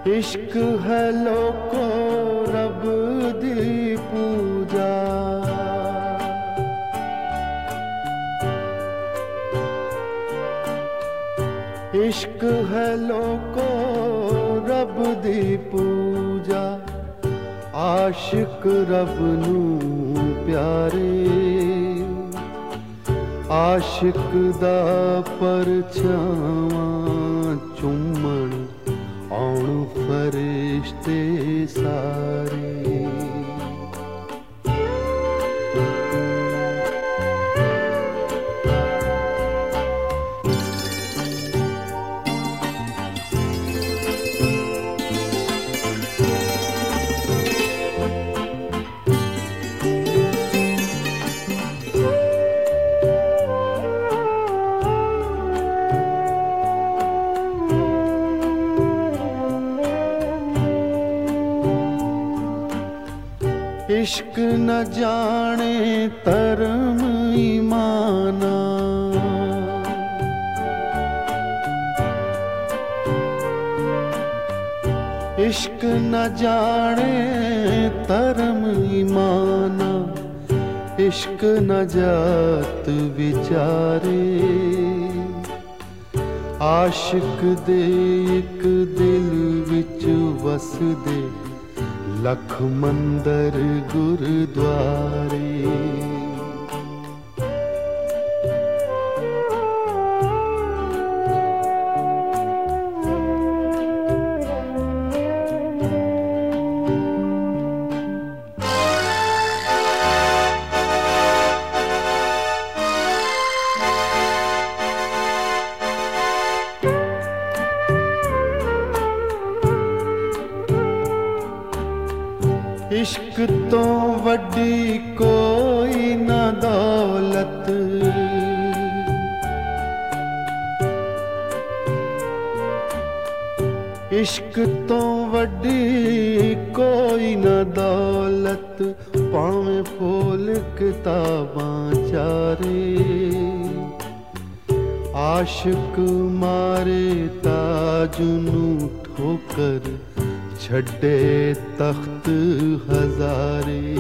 इश्क है लोको रब दी पूजा, इश्क है लोको रब दी पूजा, आशिक रब नू प्यारे, आशिक दा परछावां चुम्मण आउण फरिश्ते सारे। इश्क न जाने धर्म ईमाना, इश्क न जाने धर्म ईमाना, इश्क न जात विचारे, आशिक दे एक दिल विच वसदे लख मंदर गुरुद्वारे। इश्क तो वड्डी कोई ना दौलत, इश्क तो वड्डी कोई ना दौलत, भावें फूल किताबां चारे, आशिक मारे ताज नू ठोकर छड्डे तख्त हजारे।